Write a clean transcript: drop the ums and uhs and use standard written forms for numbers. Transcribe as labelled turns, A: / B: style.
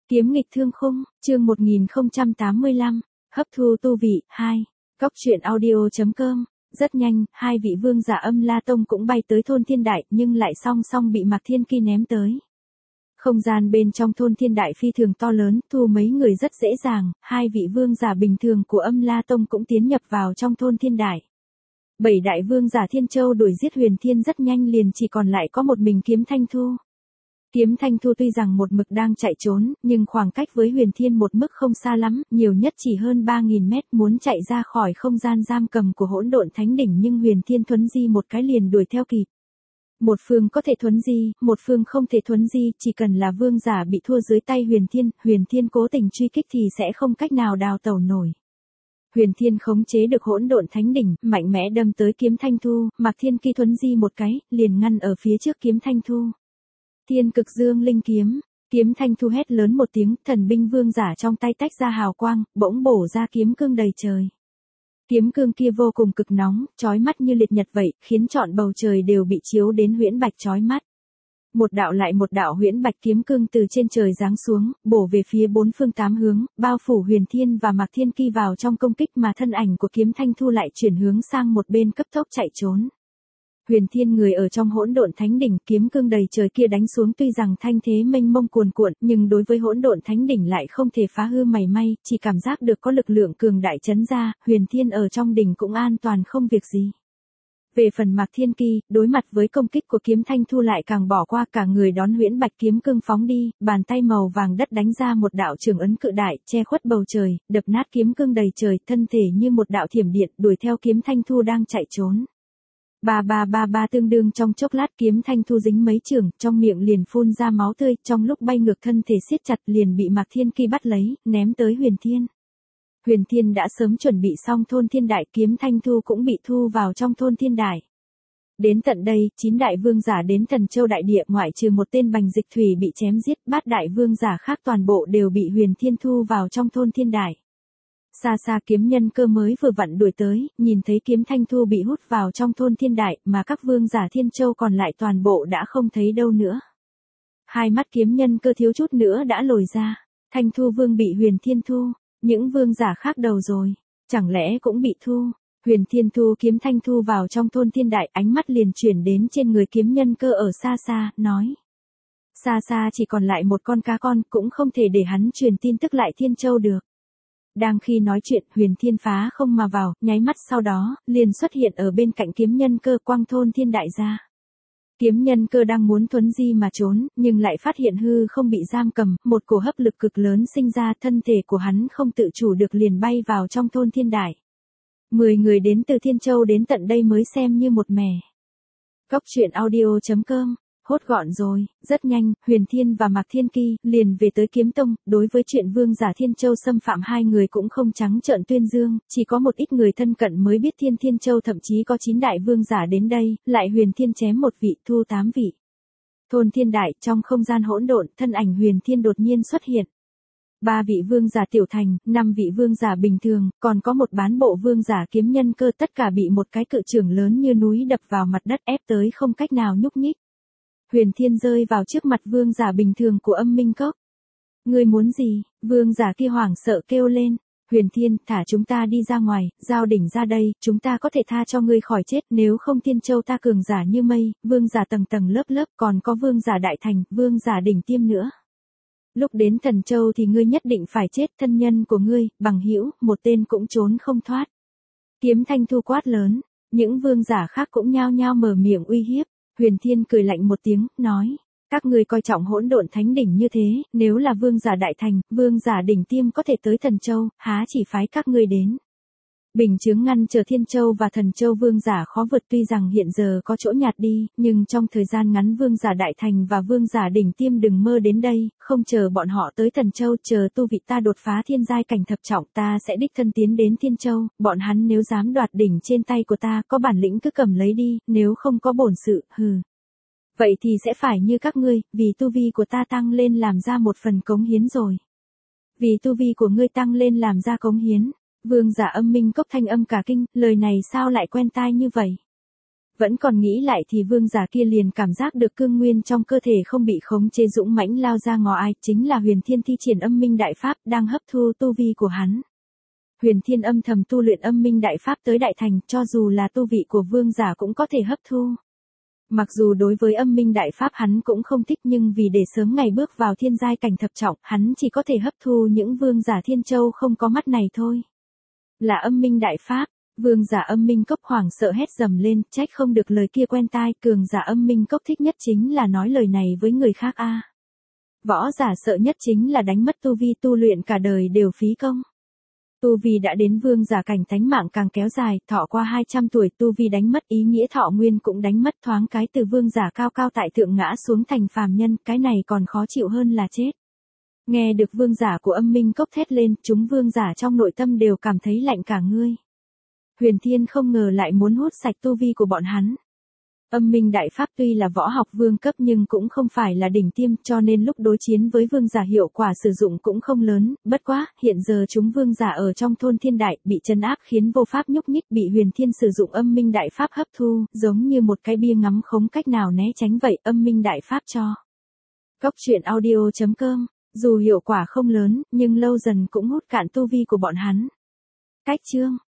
A: Kiếm nghịch thương khung, chương 1085, hấp thu tu vị, 2. Góc truyện audio.com. Rất nhanh, hai vị vương giả Âm La Tông cũng bay tới thôn Thiên Đại nhưng lại song song bị Mạc Thiên Ki ném tới. Không gian bên trong thôn Thiên Đại phi thường to lớn, thu mấy người rất dễ dàng, hai vị vương giả bình thường của Âm La Tông cũng tiến nhập vào trong thôn Thiên Đại. 7 đại vương giả Thiên Châu đuổi giết Huyền Thiên rất nhanh, liền chỉ còn lại có một mình Kiếm Thanh Thu. Kiếm Thanh Thu tuy rằng một mực đang chạy trốn, nhưng khoảng cách với Huyền Thiên một mức không xa lắm, nhiều nhất chỉ hơn 3.000 mét, muốn chạy ra khỏi không gian giam cầm của Hỗn Độn Thánh Đỉnh, nhưng Huyền Thiên thuấn di một cái liền đuổi theo kịp. Một phương có thể thuấn di, một phương không thể thuấn di, chỉ cần là vương giả bị thua dưới tay Huyền Thiên cố tình truy kích thì sẽ không cách nào đào tẩu nổi. Huyền Thiên khống chế được Hỗn Độn Thánh Đỉnh, mạnh mẽ đâm tới Kiếm Thanh Thu, Mạc Thiên Ki thuấn di một cái, liền ngăn ở phía trước Kiếm Thanh Thu. Thiên Cực Dương Linh Kiếm, Kiếm Thanh Thu hét lớn một tiếng, thần binh vương giả trong tay tách ra hào quang, bỗng bổ ra kiếm cương đầy trời. Kiếm cương kia vô cùng cực nóng, chói mắt như liệt nhật vậy, khiến trọn bầu trời đều bị chiếu đến huyễn bạch chói mắt. Một đạo lại một đạo huyễn bạch kiếm cương từ trên trời giáng xuống, bổ về phía bốn phương tám hướng, bao phủ Huyền Thiên và Mạc Thiên Ki vào trong công kích, mà thân ảnh của Kiếm Thanh Thu lại chuyển hướng sang một bên cấp tốc chạy trốn. Huyền Thiên người ở trong Hỗn Độn Thánh Đỉnh, kiếm cương đầy trời kia đánh xuống tuy rằng thanh thế mênh mông cuồn cuộn, nhưng đối với Hỗn Độn Thánh Đỉnh lại không thể phá hư mảy may, chỉ cảm giác được có lực lượng cường đại chấn ra, Huyền Thiên ở trong đỉnh cũng an toàn không việc gì. Về phần Mạc Thiên Ki, đối mặt với công kích của Kiếm Thanh Thu lại càng bỏ qua, cả người đón huyễn bạch kiếm cương phóng đi, bàn tay màu vàng đất đánh ra một đạo trường ấn cự đại, che khuất bầu trời, đập nát kiếm cương đầy trời, thân thể như một đạo thiểm điện, đuổi theo Kiếm Thanh Thu đang chạy trốn. Ba tương đương trong chốc lát, Kiếm Thanh Thu dính mấy chưởng, trong miệng liền phun ra máu tươi, trong lúc bay ngược thân thể siết chặt liền bị Mạc Thiên Ki bắt lấy, ném tới Huyền Thiên. Huyền Thiên đã sớm chuẩn bị xong thôn Thiên Đại, Kiếm Thanh Thu cũng bị thu vào trong thôn Thiên Đại. Đến tận đây, 9 đại vương giả đến Thần Châu đại địa, ngoại trừ một tên Bành Dịch Thủy bị chém giết, 8 đại vương giả khác toàn bộ đều bị Huyền Thiên thu vào trong thôn Thiên Đại. Xa xa Kiếm Nhân Cơ mới vừa vặn đuổi tới, nhìn thấy Kiếm Thanh Thu bị hút vào trong thôn Thiên Đại, mà các vương giả Thiên Châu còn lại toàn bộ đã không thấy đâu nữa. Hai mắt Kiếm Nhân Cơ thiếu chút nữa đã lồi ra. Thanh Thu vương bị Huyền Thiên thu, những vương giả khác đầu rồi, chẳng lẽ cũng bị thu? Huyền Thiên thu Kiếm Thanh Thu vào trong thôn Thiên Đại, ánh mắt liền chuyển đến trên người Kiếm Nhân Cơ ở xa xa, nói. Xa xa chỉ còn lại một con cá con, cũng không thể để hắn truyền tin tức lại Thiên Châu được. Đang khi nói chuyện, Huyền Thiên phá không mà vào, nháy mắt sau đó, liền xuất hiện ở bên cạnh Kiếm Nhân Cơ, quang thôn Thiên Đại ra. Kiếm Nhân Cơ đang muốn thuấn di mà trốn, nhưng lại phát hiện hư không bị giam cầm, một cổ hấp lực cực lớn sinh ra, thân thể của hắn không tự chủ được liền bay vào trong thôn Thiên Đại. 10 người đến từ Thiên Châu đến tận đây mới xem như một mẻ. Góc truyện audio.com. Hốt gọn rồi, rất nhanh, Huyền Thiên và Mạc Thiên Ki liền về tới Kiếm Tông, đối với chuyện vương giả Thiên Châu xâm phạm hai người cũng không trắng trợn tuyên dương, chỉ có một ít người thân cận mới biết Thiên Châu thậm chí có 9 đại vương giả đến đây, lại Huyền Thiên chém một vị, thu 8 vị. Thôn Thiên Đại, trong không gian hỗn độn, thân ảnh Huyền Thiên đột nhiên xuất hiện. 3 vị vương giả tiểu thành, 5 vị vương giả bình thường, còn có một bán bộ vương giả Kiếm Nhân Cơ, tất cả bị một cái cự chưởng lớn như núi đập vào mặt đất, ép tới không cách nào nhúc nhích. Huyền Thiên rơi vào trước mặt vương giả bình thường của Âm Minh Cốc. Ngươi muốn gì? Vương giả kia hoảng sợ kêu lên. Huyền Thiên, thả chúng ta đi ra ngoài, giao đỉnh ra đây, chúng ta có thể tha cho ngươi khỏi chết, nếu không Thiên Châu ta cường giả như mây, vương giả tầng tầng lớp lớp, còn có vương giả đại thành, vương giả đỉnh tiêm nữa. Lúc đến Thần Châu thì ngươi nhất định phải chết, thân nhân của ngươi, bằng hữu, một tên cũng trốn không thoát. Kiếm Thanh Thu quát lớn, những vương giả khác cũng nhao nhao mở miệng uy hiếp. Huyền Thiên cười lạnh một tiếng, nói, các ngươi coi trọng Hỗn Độn Thánh Đỉnh như thế, nếu là vương giả đại thành, vương giả đỉnh tiêm có thể tới Thần Châu, há chỉ phái các ngươi đến. Bình chướng ngăn trở Thiên Châu và Thần Châu vương giả khó vượt, tuy rằng hiện giờ có chỗ nhạt đi, nhưng trong thời gian ngắn vương giả đại thành và vương giả đỉnh tiêm đừng mơ đến đây, không chờ bọn họ tới Thần Châu, chờ tu vị ta đột phá thiên giai cảnh thập trọng, ta sẽ đích thân tiến đến Thiên Châu, bọn hắn nếu dám đoạt đỉnh trên tay của ta, có bản lĩnh cứ cầm lấy đi, nếu không có bổn sự, hừ. Vậy thì sẽ phải như các ngươi, vì tu vi của ta tăng lên làm ra một phần cống hiến rồi. Vì tu vi của ngươi tăng lên làm ra cống hiến. Vương giả Âm Minh Cốc thanh âm cả kinh, lời này sao lại quen tai như vậy? Vẫn còn nghĩ lại thì vương giả kia liền cảm giác được cương nguyên trong cơ thể không bị khống chế dũng mãnh lao ra ngò ai, chính là Huyền Thiên thi triển âm minh đại pháp đang hấp thu tu vi của hắn. Huyền Thiên âm thầm tu luyện âm minh đại pháp tới đại thành, cho dù là tu vị của vương giả cũng có thể hấp thu. Mặc dù đối với âm minh đại pháp hắn cũng không thích, nhưng vì để sớm ngày bước vào thiên giai cảnh thập trọng, hắn chỉ có thể hấp thu những vương giả thiên châu không có mắt này thôi. Là âm minh đại pháp, vương giả âm minh cốc hoảng sợ hét dầm lên, trách không được lời kia quen tai, cường giả âm minh cốc thích nhất chính là nói lời này với người khác a. Võ giả sợ nhất chính là đánh mất tu vi, tu luyện cả đời đều phí công. Tu vi đã đến vương giả cảnh, thánh mạng càng kéo dài, thọ qua 200 tuổi, tu vi đánh mất, ý nghĩa thọ nguyên cũng đánh mất, thoáng cái từ vương giả cao cao tại thượng ngã xuống thành phàm nhân, cái này còn khó chịu hơn là chết. Nghe được vương giả của âm minh cốc thét lên, chúng vương giả trong nội tâm đều cảm thấy lạnh cả ngươi. Huyền Thiên không ngờ lại muốn hút sạch tu vi của bọn hắn. Âm minh đại pháp tuy là võ học vương cấp nhưng cũng không phải là đỉnh tiêm, cho nên lúc đối chiến với vương giả hiệu quả sử dụng cũng không lớn, bất quá, hiện giờ chúng vương giả ở trong thôn thiên đại bị trấn áp khiến vô pháp nhúc nhích, bị Huyền Thiên sử dụng âm minh đại pháp hấp thu, giống như một cái bia ngắm không cách nào né tránh vậy, âm minh đại pháp cho. Cốc truyện audio.com, dù hiệu quả không lớn, nhưng lâu dần cũng hút cạn tu vi của bọn hắn. Cách chương